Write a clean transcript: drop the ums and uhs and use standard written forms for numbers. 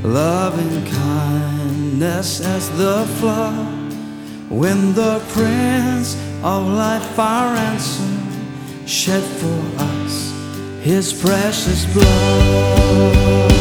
loving kindness as the flood, when the Prince of Life our ransom shed for us His precious blood.